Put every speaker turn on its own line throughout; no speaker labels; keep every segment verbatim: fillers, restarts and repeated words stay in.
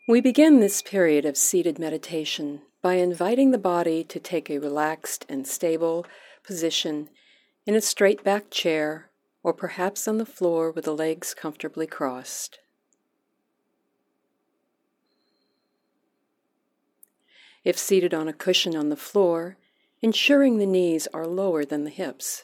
We begin this period of seated meditation by inviting the body to take a relaxed and stable position in a straight-backed chair or perhaps on the floor with the legs comfortably crossed. If seated on a cushion on the floor, ensuring the knees are lower than the hips.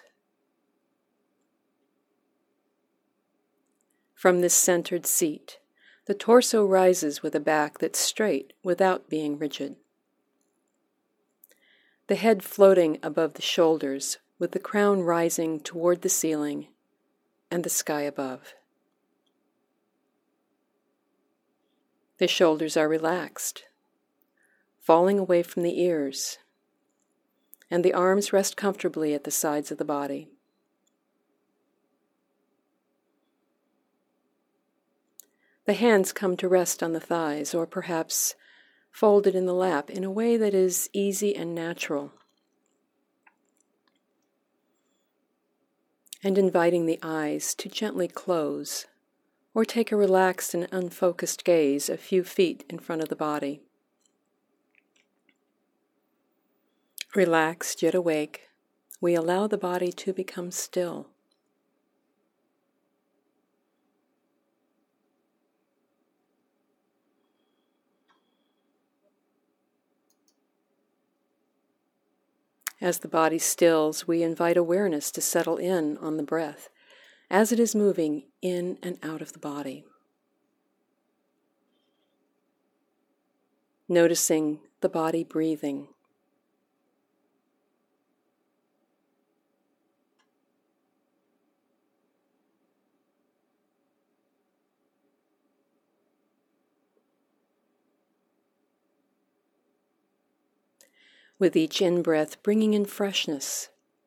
From this centered seat, the torso rises with a back that's straight without being rigid. The head floating above the shoulders with the crown rising toward the ceiling and the sky above. The shoulders are relaxed, falling away from the ears, and the arms rest comfortably at the sides of the body. The hands come to rest on the thighs, or perhaps folded in the lap in a way that is easy and natural, and inviting the eyes to gently close or take a relaxed and unfocused gaze a few feet in front of the body. Relaxed yet awake, we allow the body to become still. As the body stills, we invite awareness to settle in on the breath as it is moving in and out of the body. Noticing the body breathing. With each in-breath, bringing in freshness.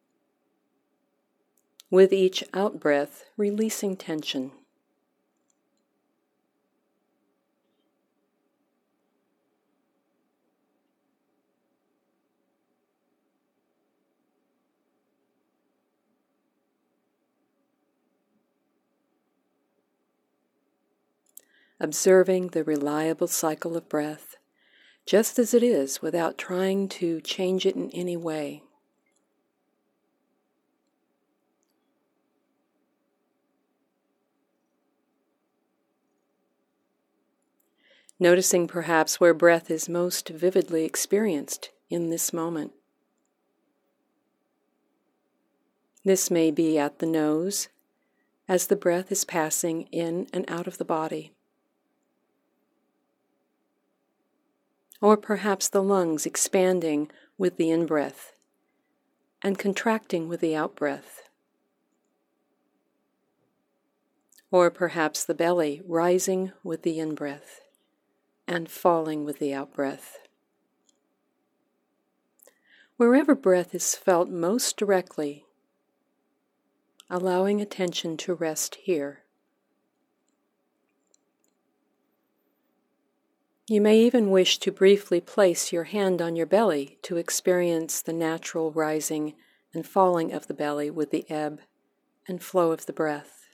With each out-breath, releasing tension. Observing the reliable cycle of breath, just as it is, without trying to change it in any way. Noticing perhaps where breath is most vividly experienced in this moment. This may be at the nose, as the breath is passing in and out of the body. Or perhaps the lungs expanding with the in-breath and contracting with the out-breath. Or perhaps the belly rising with the in-breath and falling with the out-breath. Wherever breath is felt most directly, allowing attention to rest here. You may even wish to briefly place your hand on your belly to experience the natural rising and falling of the belly with the ebb and flow of the breath.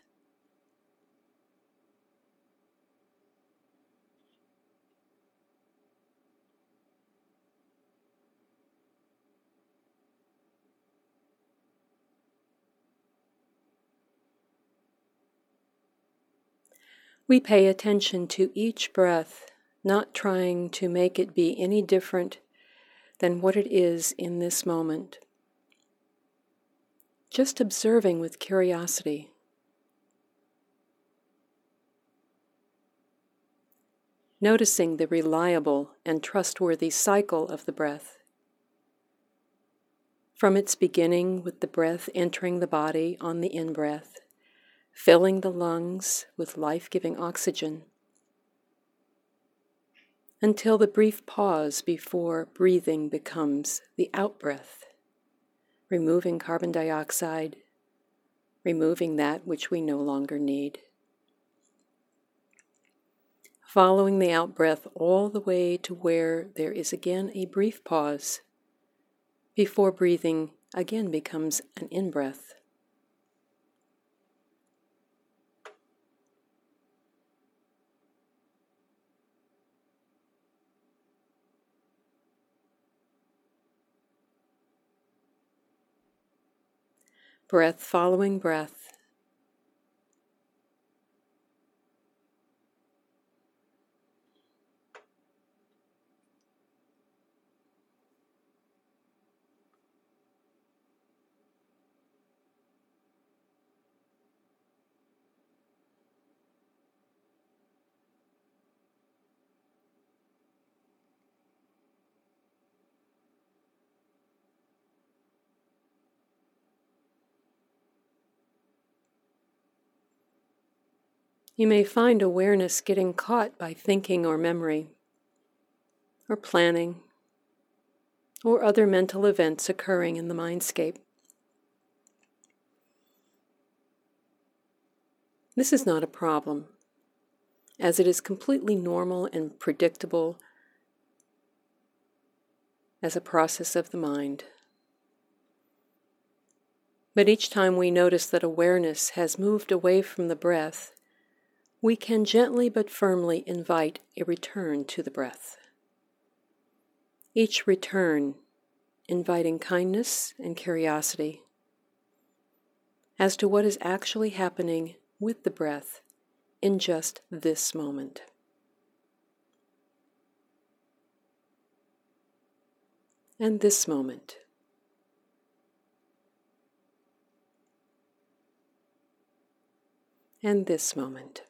We pay attention to each breath, not trying to make it be any different than what it is in this moment. Just observing with curiosity. Noticing the reliable and trustworthy cycle of the breath. From its beginning with the breath entering the body on the in-breath, filling the lungs with life-giving oxygen, until the brief pause before breathing becomes the out-breath, removing carbon dioxide, removing that which we no longer need. Following the out-breath all the way to where there is again a brief pause before breathing again becomes an in-breath. breath following breath. You may find awareness getting caught by thinking or memory, or planning, or other mental events occurring in the mindscape. This is not a problem, as it is completely normal and predictable as a process of the mind. But each time we notice that awareness has moved away from the breath, we can gently but firmly invite a return to the breath. Each return inviting kindness and curiosity as to what is actually happening with the breath in just this moment. And this moment. And this moment.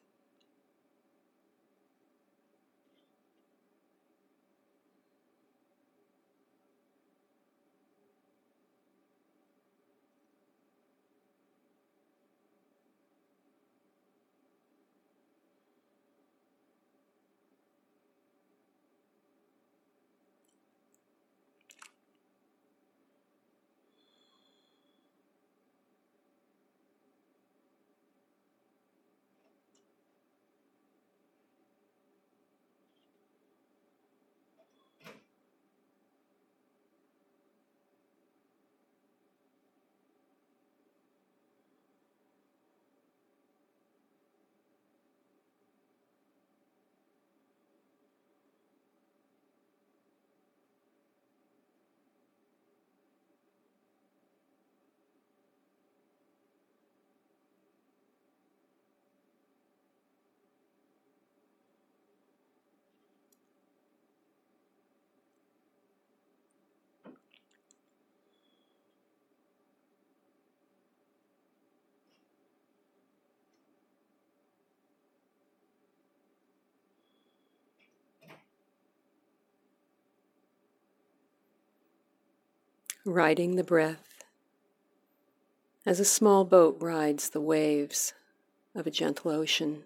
Riding the breath as a small boat rides the waves of a gentle ocean,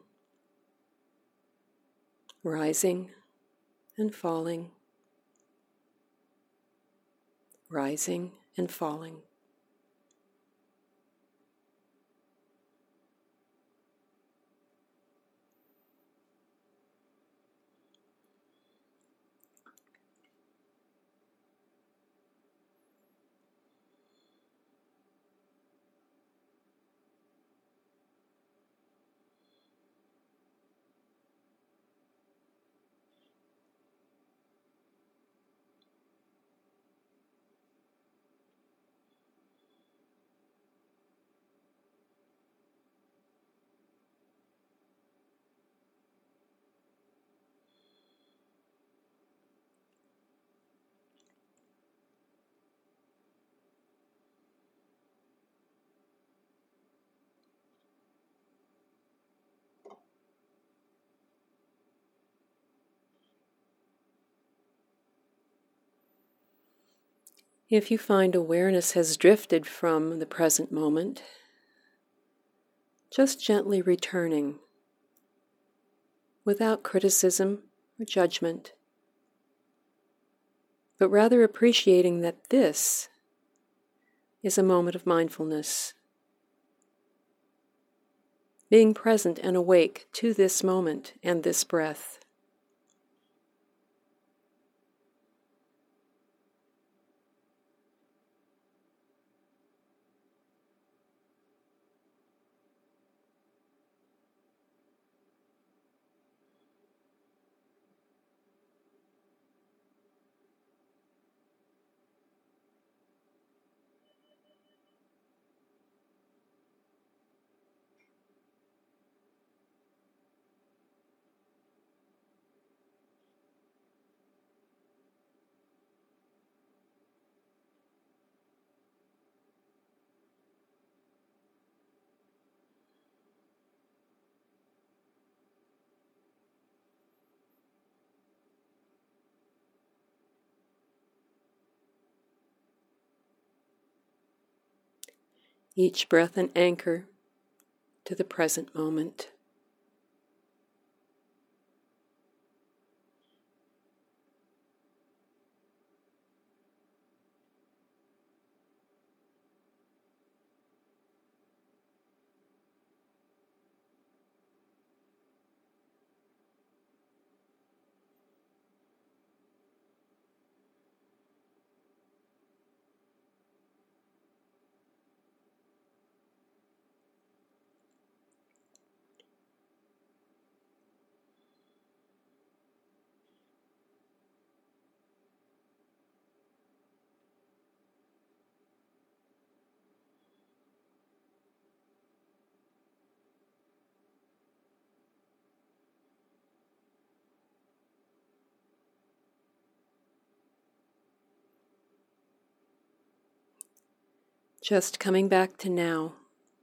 rising and falling, rising and falling. If you find awareness has drifted from the present moment, just gently returning, without criticism or judgment, but rather appreciating that this is a moment of mindfulness, being present and awake to this moment and this breath. each breath an anchor to the present moment. Just coming back to now,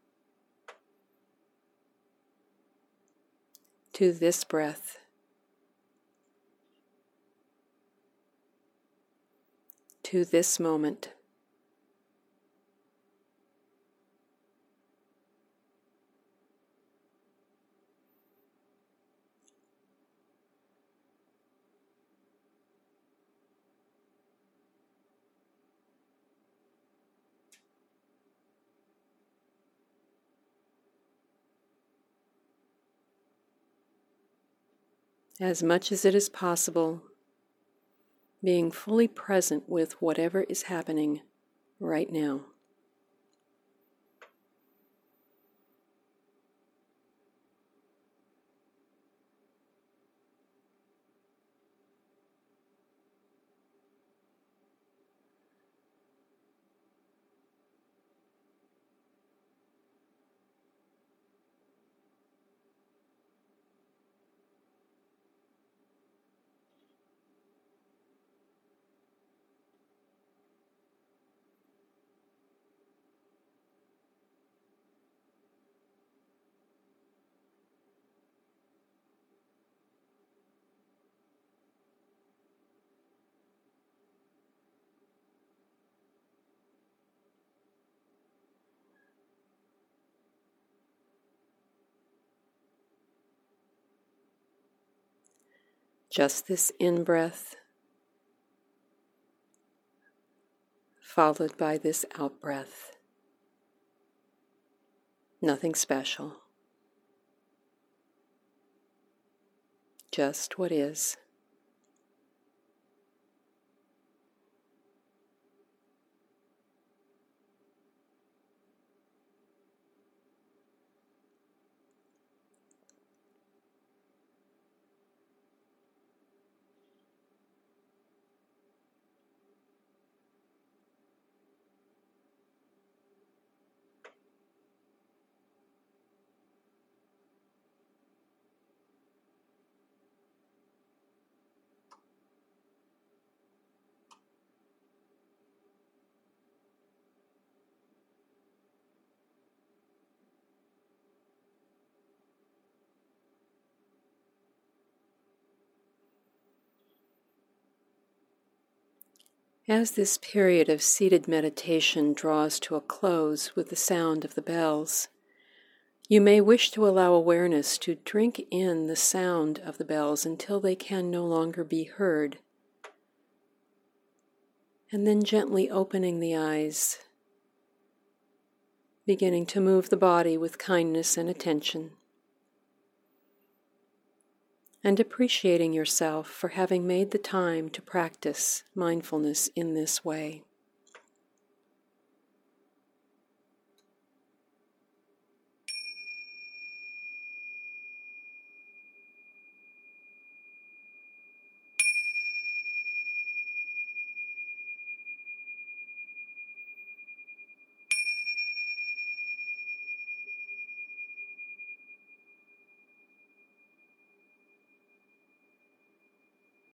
to this breath, to this moment. As much as it is possible, being fully present with whatever is happening right now. Just this in-breath, followed by this out-breath. Nothing special. Just what is. As this period of seated meditation draws to a close with the sound of the bells, you may wish to allow awareness to drink in the sound of the bells until they can no longer be heard, and then gently opening the eyes, beginning to move the body with kindness and attention, and appreciating yourself for having made the time to practice mindfulness in this way.